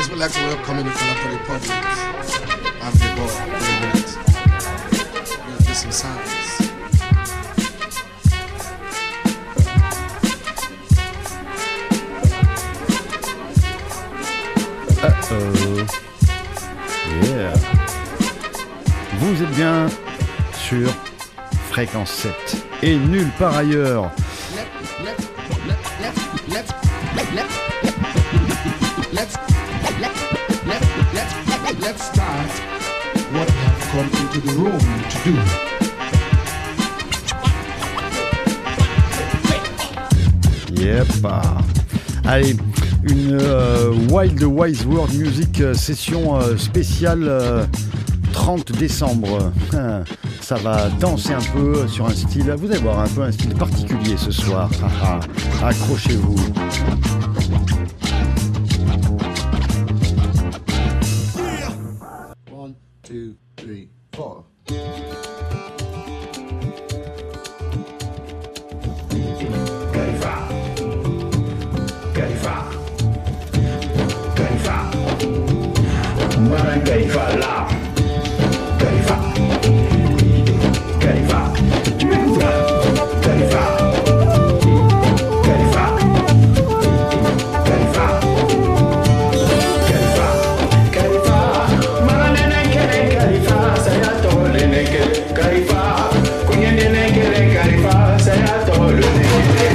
just relax and welcome in the Republic. I'm the boy. We'll get some sounds. Yeah. Vous êtes bien sur Fréquence 7 et nulle part ailleurs. Let's start what we have come into the room to do. Yep. Allez, une Wild Wise World Music session spéciale 30 décembre. Ça va danser un peu sur un style, vous allez voir, un peu un style particulier ce soir. Accrochez-vous. 1, 2, 3, 4. Califa là, Califa, Califa, Califa, Califa, Califa, Califa, Califa, Maranene kere Califa, saya tole neke Califa, kunyene kere Califa, saya tole neke.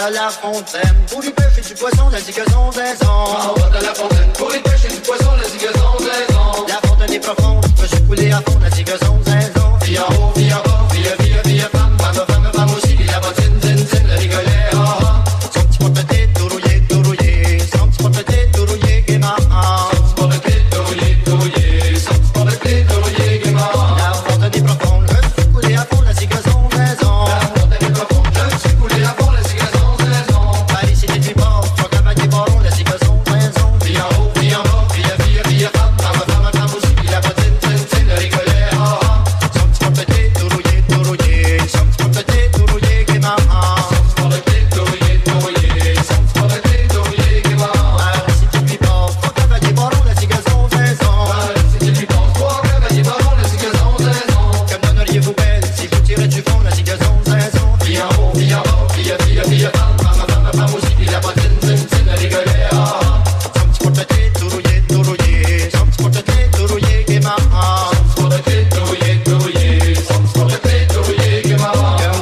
à la fontaine pour lui pêcher du poisson, la zigazon des ans. À la fontaine pour lui pêcher du poisson, la zigazon des ans. La fontaine est profonde, je suis coulé à fond, la zigazon des ans. Vie en haut, vie en bas, vie, femme, femme aussi, la bottine, zin, la rigolait, Son petit porte-tête, tout rouillé, son petit porte-tête, tout rouillé, gaiement. Son petit porte-tête, tout rouillé, son petit porte-tête, tout rouillé, gaiement. La fontaine est profonde, je suis coulé à fond, la zigazon des ans. La fontaine est profonde, je suis coulé à fond, la zigazon des ans. Paris, c'était du port, faut cavalier baron, la zigazon des ans. Vie en haut, vie en bas, vie, femme, femme aussi, la bottine, zin, la rigolait, Son petit porte-tête, tout rouillé, son petit porte-tête, tout rouillé, gaiement. Son petit porte-tête, tout rouillé, son petit porte-tête, tout rouillé, gaiement. Paris, c'était du port, faut cavalier baron, la zigazon des ans. C'était du temps, trois cavaliers baron, la zigazon des ans. Comme donneriez-vous belle si vous tirez du fond, la zigazon des ans. Vie en haut, vie en bas, vie, femme aussi, la bottine, zin, la rigolait, Son petit porte-tête, tout rouillé, son petit porte-tête, tout rouillé, gaiement. Son petit porte-tête, tout rouillé, son petit porte-tête, tout rouillé, gaiement.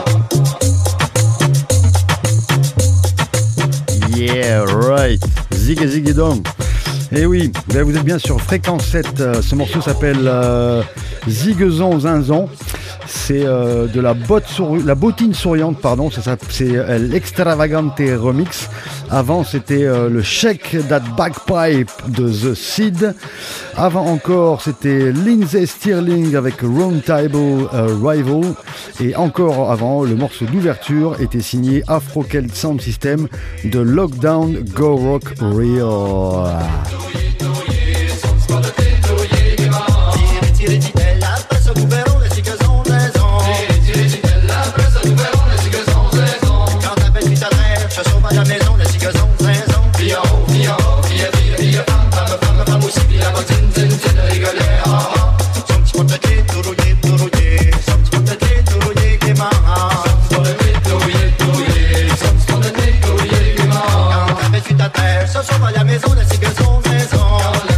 Yeah, right. Zig et Zig et Dom. Et oui, ben vous êtes bien sur Fréquence 7. Ce morceau s'appelle Zigezon Zinzon. C'est de la bottine souriante, pardon. C'est l'Extravagante Remix. Avant, c'était le Shake That Bagpipe de The Seed. Avant encore, c'était Lindsey Stirling avec Round Table Rival. Et encore avant, le morceau d'ouverture était signé Afro Celt Sound System de Lockdown Go Rock Real. Tirez, dit-elle, la presse au gouvernement, la zigazon des ans. Quand t'appelles, tu t'adresses, je sauve à la maison, la zigazon des ans. Vie en haut, vie femme aussi, la bottine, zin, la rigolait, Son petit porte-tête, tout rouillé, son petit porte-tête, tout rouillé, gaiement. Son petit porte-tête, tout rouillé, son petit porte-tête, tout rouillé, gaiement. Quand t'appelles, tu t'adresses, je sauve à la maison, la zigazon des ans.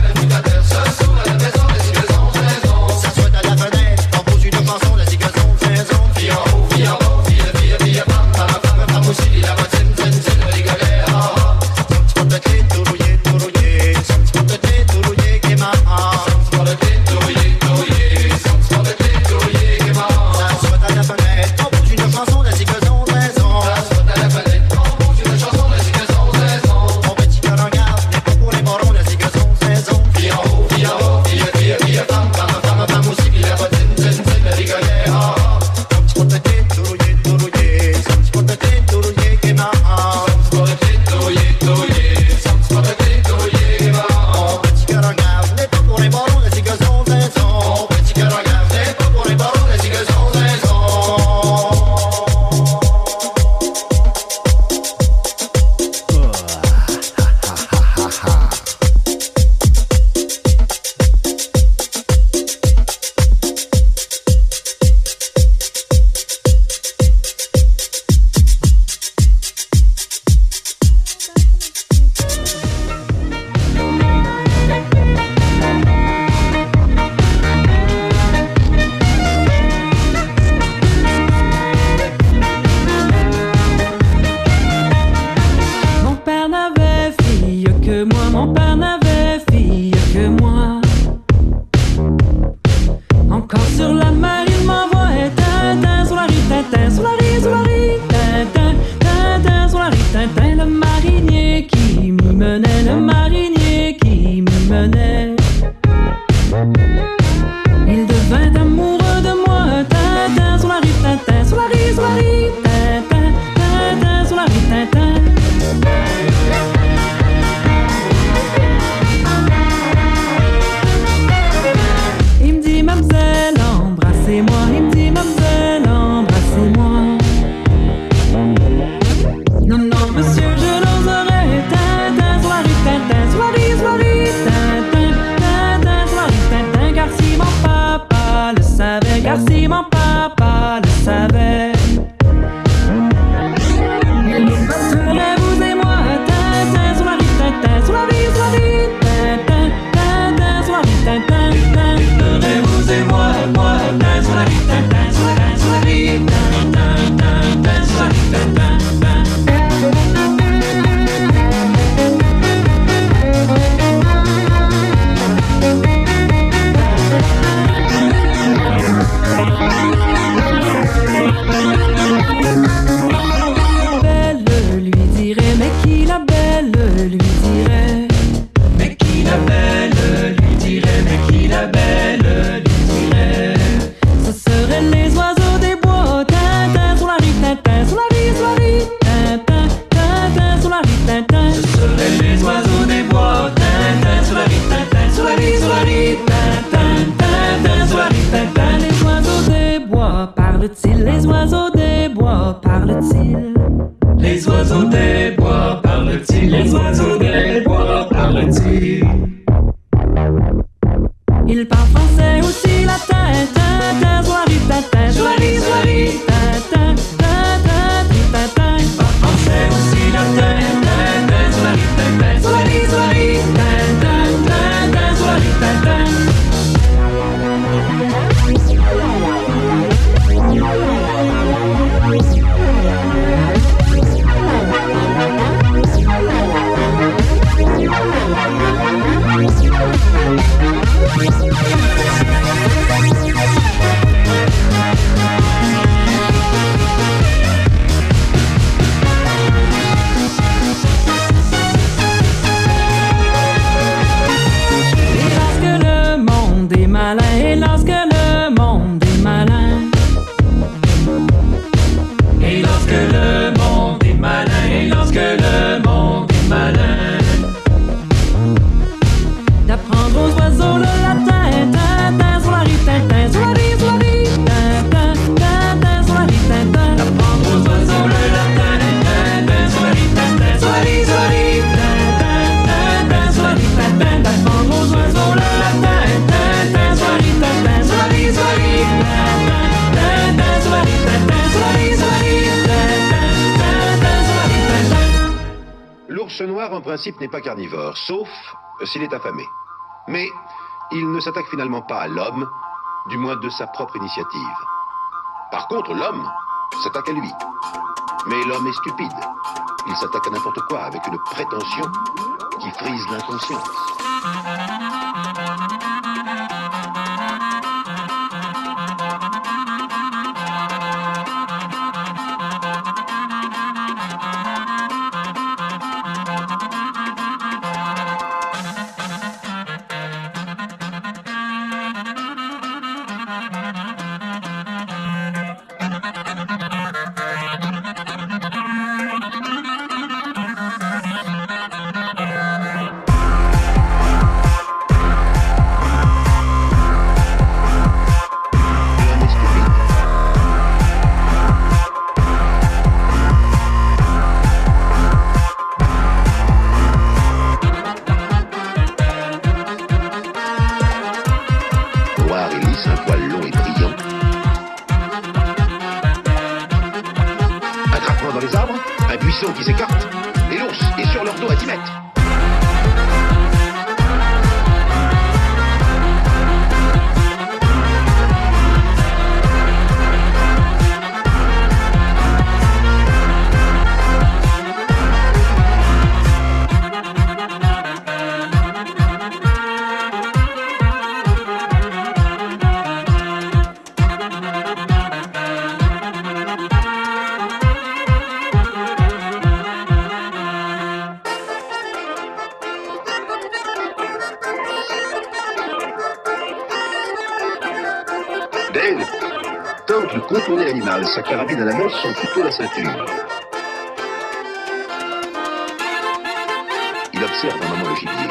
les oiseaux des bois. Tintin sur la rive, Tintin sur la rive, sur la rive. Tintin, Tintin sur la rive, Tintin. Ce seraient les oiseaux des bois. Tintin sur la rive, Tintin sur la rive, sur la rive. Tintin, Tintin sur la rive, Tintin. Les oiseaux des bois parlent-ils? Les oiseaux des bois parlent-ils? Les oiseaux des bois parlent-ils? Les oiseaux des bois parlent-ils? Ils parlent français aussi latin. Tintin sur la rive, Tintin sur la rive, sur la rive. Tintin, Tintin, Tintin. Ils parlent français aussi latin. Tintin sur la rive, Tintin sur la rive, sur la rive. Tintin, Tintin sur la rive, Tintin. Et lorsque le monde est malin, et lorsque le monde est malin, et lorsque le monde est malin, d'apprendre aux oiseaux le latin. Tintin sur la rive, Tintin sur la rive, sur la rive. Tintin, Tintin sur la rive, Tintin. D'apprendre aux oiseaux le latin. Tintin sur la rive, Tintin sur la rive, sur la rive. Tintin, Tintin sur la rive, Tintin. D'apprendre aux oiseaux le latin. Tintin sur la rive, Tintin sur la rive, sur la rive. Tintin sur la rive, Tintin sur la rive, sur la rive. Tintin sur la rive, Tintin. L'ours noir, en principe, n'est pas carnivore, sauf s'il est affamé. Mais il ne s'attaque finalement pas à l'homme, du moins de sa propre initiative. Par contre, l'homme s'attaque à lui. Mais l'homme est stupide. Il s'attaque à n'importe quoi avec une prétention qui frise l'inconscience. Qui s'écarte et l'ours est sur leur dos à 10 mètres. Dale tente de contourner l'animal, sa carabine à la main, son couteau à la ceinture. Il observe un moment le gibier.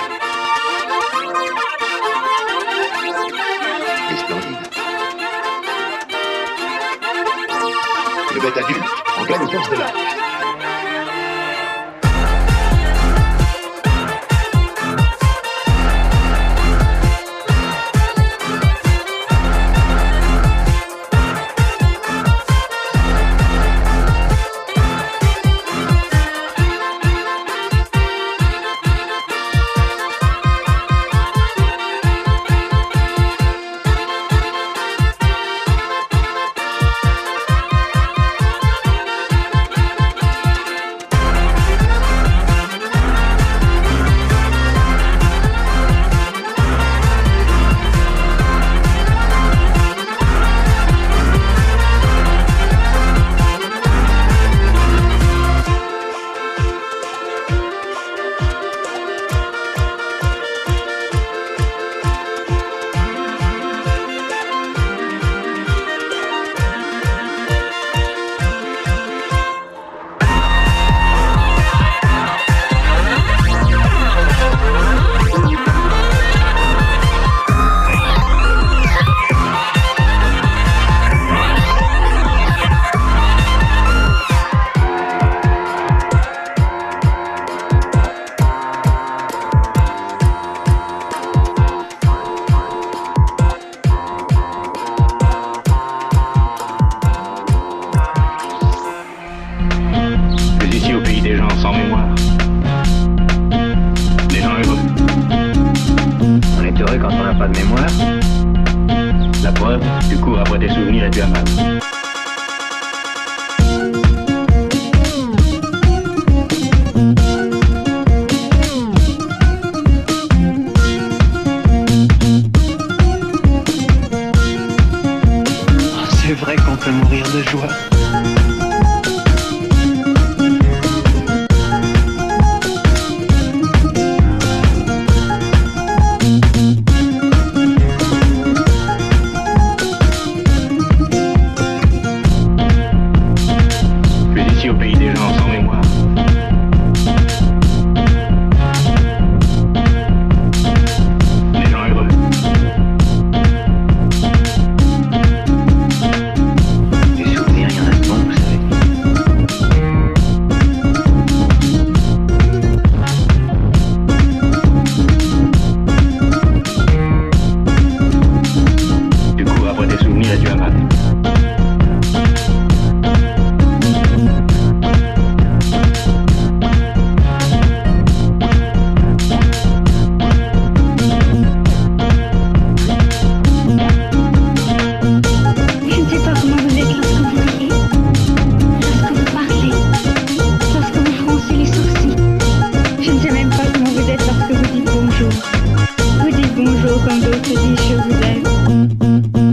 Il est splendide. Une bête adulte, en pleine course de l'âge. qu'on peut mourir de joie. Puis ici au pays des gens sans mémoire. Des gens heureux. Des souvenirs, il y en a de bons, vous savez. Du coup, après des souvenirs et du hammam. Je ne sais pas comment vous êtes lorsque vous riez, lorsque vous parlez, lorsque vous froncez les sourcils. Je ne sais même pas comment vous êtes lorsque vous dites bonjour. Vous dites bonjour comme d'autres disent je vous aime.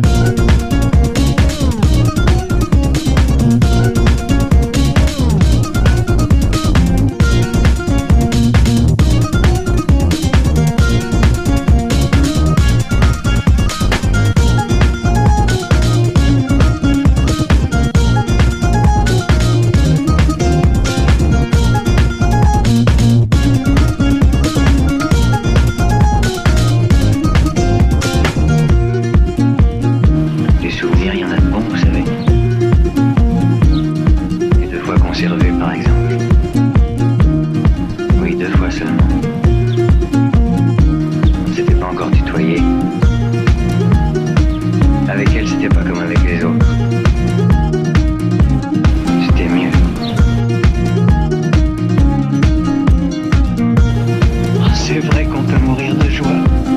Des souvenirs, il y en a de bons, vous savez. Et 2 fois conservés, par exemple. Oui, 2 fois seulement. On ne s'était pas encore tutoyé. Avec elle, c'était pas comme avec les autres. C'était mieux. Oh, c'est vrai qu'on peut mourir de joie.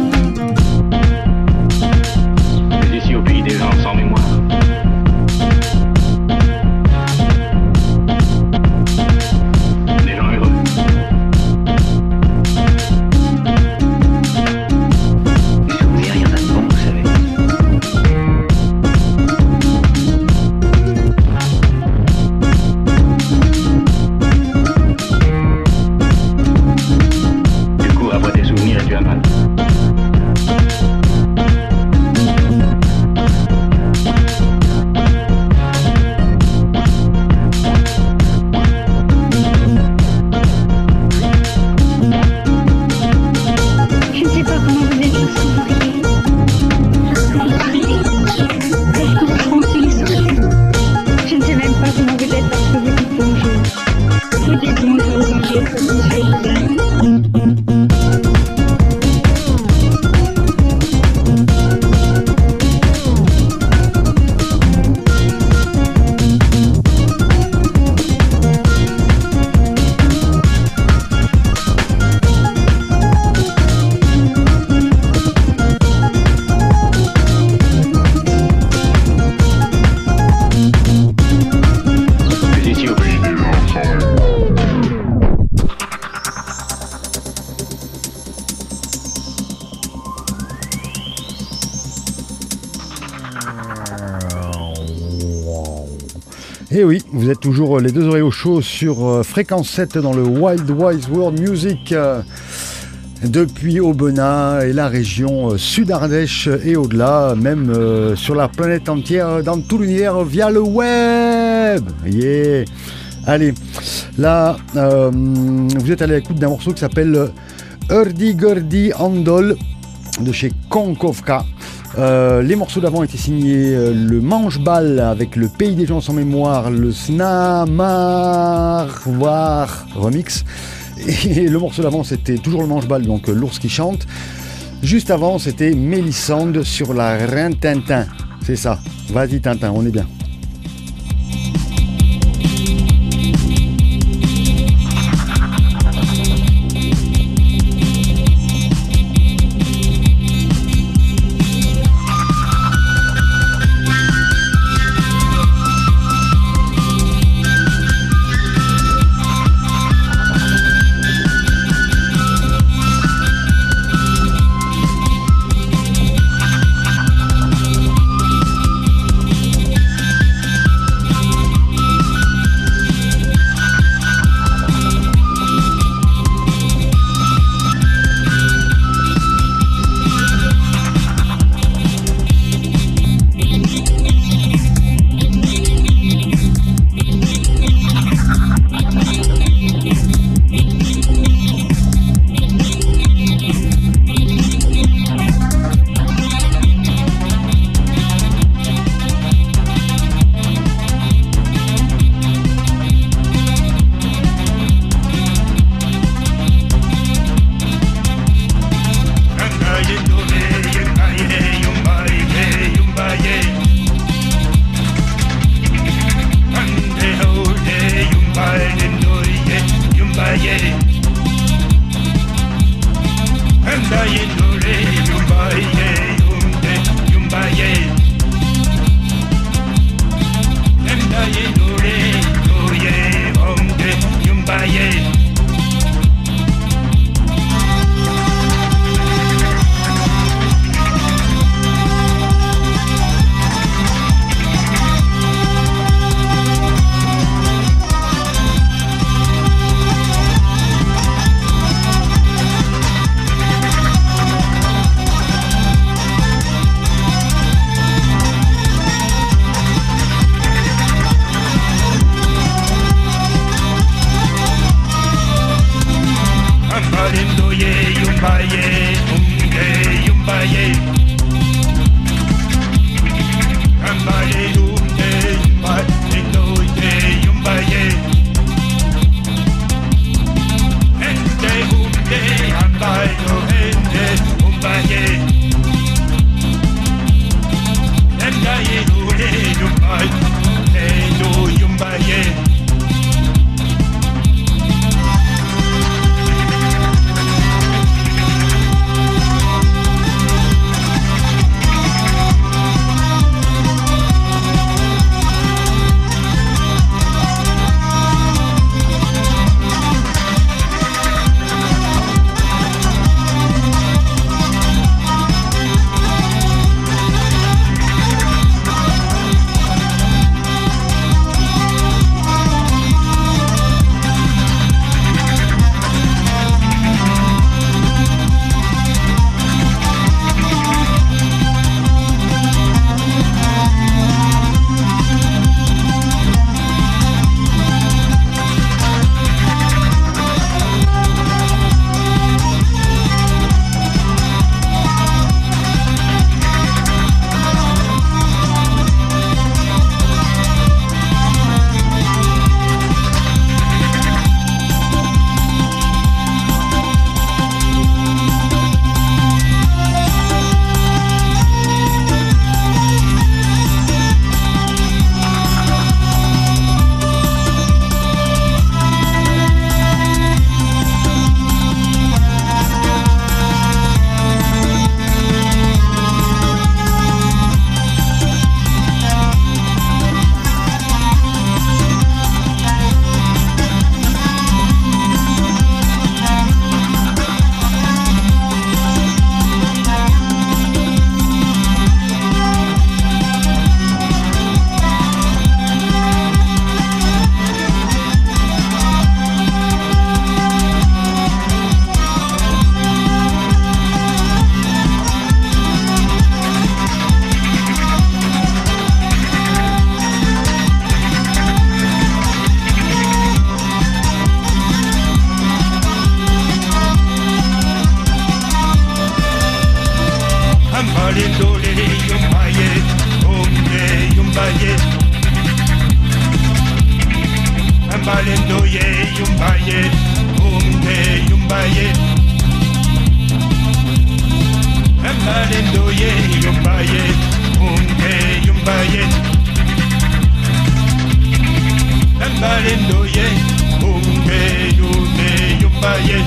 Puis ici au pays des gens sans mémoire. Des gens heureux. Des souvenirs, il y en a de bons, vous savez. Du coup, après des souvenirs et du hammam. Je ne sais pas comment vous êtes lorsque vous riez, lorsque vous parlez, lorsque vous froncez les sourcils. Je ne sais même pas comment vous êtes lorsque vous dites bonjour. Vous dites bonjour comme d'autres disent je vous aime. Puis ici au pays des gens sans mémoire. Et oui, vous êtes toujours les deux oreilles au chaud sur Fréquence 7 dans le Wild Wise World Music depuis Aubenas et la région Sud-Ardèche et au-delà, même sur la planète entière, dans tout l'univers via le web. Yeah. Allez, là, vous êtes à l'écoute d'un morceau qui s'appelle Hurdy-Gurdy Andol de chez Konkovka. Les morceaux d'avant étaient signés le Manche-Balle avec le Pays des gens sans mémoire, le Snamarvar remix. Et le morceau d'avant c'était toujours le Manche-Balle, donc l'ours qui chante. Juste avant c'était Mélissande sur la Reine Tintin. C'est ça, vas-y Tintin, on est bien. Yumbalendo ye, yumbaye, unge yumbaye. Yumbalendo ye, yumbaye, unge yumbaye. Yumbalendo ye, unge yumbaye.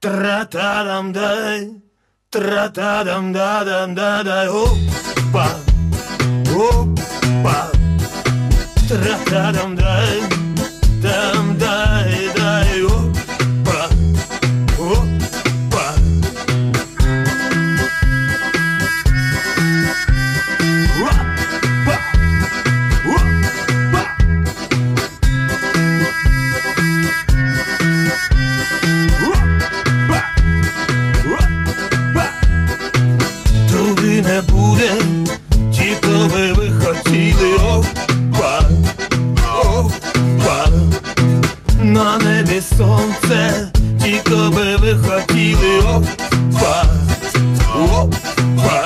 Tra-ta-dam-dai, tra-ta-dam-da-dam-da-dai, hoppa, hoppa, tra-ta-dam-dai, dam-dai, dai, hoppa, hoppa. Hoppa, hoppa. Туди не буде, ті, хто би ви хотіли, опа, опа. На небі сонце, ті, хто би ви хотіли, опа, опа.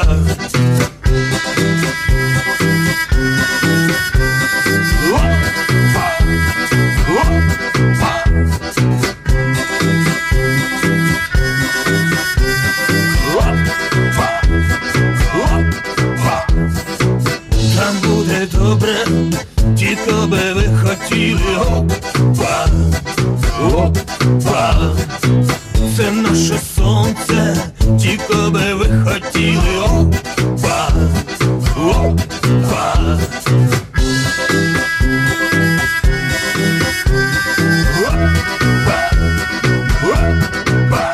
Опа, опа. Там буде добре, тільки би ви хотіли, опа, опа. Це наше сонце, тільки би ви хотіли, опа, опа. Опа, опа.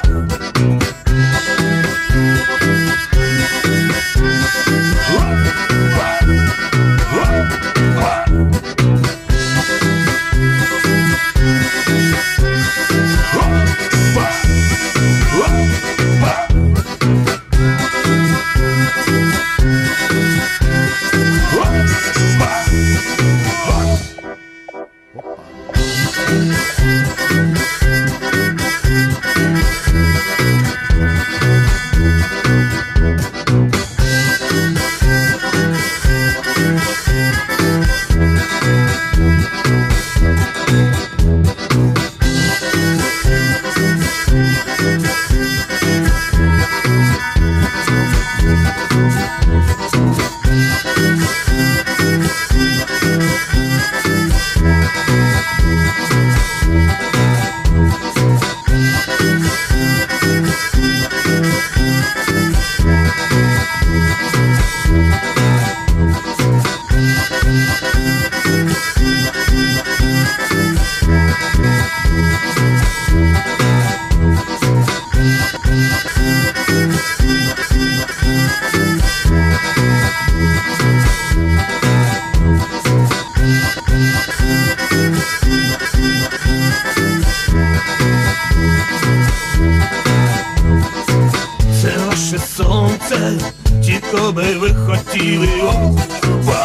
Це ваше сонце, тільки би ви хотіли, опа,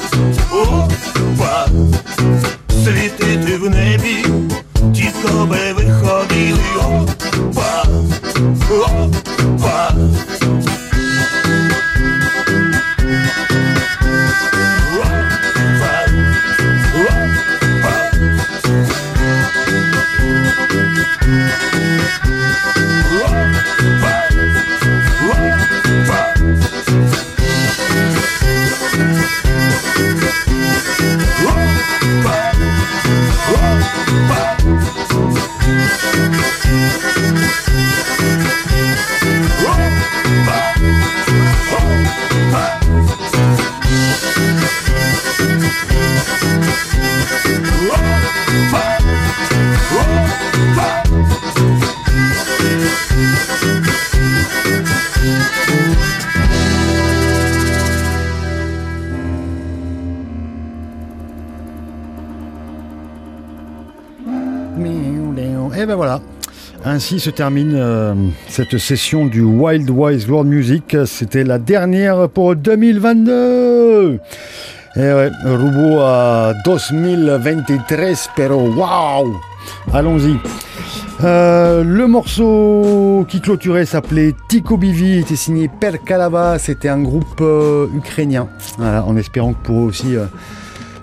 опа. Світити в небі, тільки би ви ходили, опа, опа. Et ben voilà, ainsi se termine cette session du Wild Wise World Music. C'était la dernière pour 2022. Et ouais, rumbo a 2023, pero wow. Allons-y. Le morceau qui clôturait s'appelait Tico Bivi, était signé Per Kalava, c'était un groupe ukrainien. Voilà, en espérant que pour eux aussi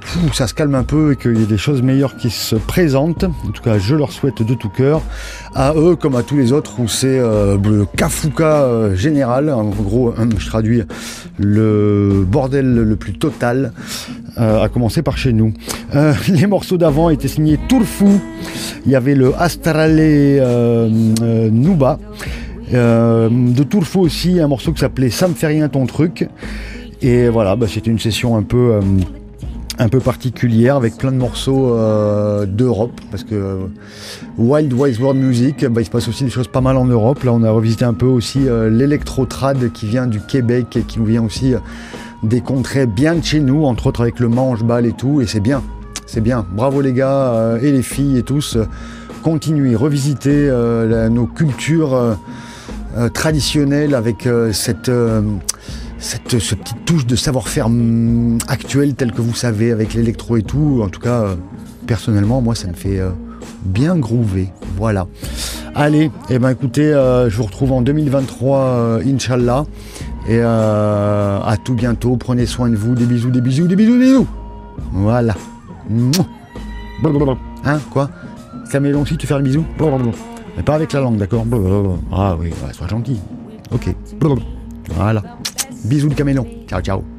ça se calme un peu et qu'il y ait des choses meilleures qui se présentent. En tout cas, je leur souhaite de tout cœur. À eux comme à tous les autres où c'est le kafouka général. En gros, je traduis le bordel le plus total, à commencer par chez nous. Les morceaux d'avant étaient signés Turfu. Il y avait le Astrale Nuba. De Turfu aussi, un morceau qui s'appelait Ça me fait rien ton truc. Et voilà, c'était une session un peu particulière avec plein de morceaux d'Europe parce que Wild Wise World Music, il se passe aussi des choses pas mal en Europe. Là on a revisité un peu aussi l'électro-trad qui vient du Québec et qui nous vient aussi des contrées bien de chez nous, entre autres avec le manche-balle et tout, et c'est bien, bravo les gars et les filles et tous, continuez, revisiter nos cultures traditionnelles avec cette petite touche de savoir-faire actuel tel que vous savez avec l'électro et tout. En tout cas, personnellement, moi, ça me fait bien groover. Voilà. Allez, écoutez, je vous retrouve en 2023, Inch'Allah. Et à tout bientôt. Prenez soin de vous. Des bisous, des bisous, des bisous, des bisous. Voilà. Hein, quoi? Caméléon aussi, tu fais le bisou? Mais pas avec la langue, d'accord? Ah oui, sois gentil. Ok. Voilà. Bisous le caméléon. Ciao, ciao.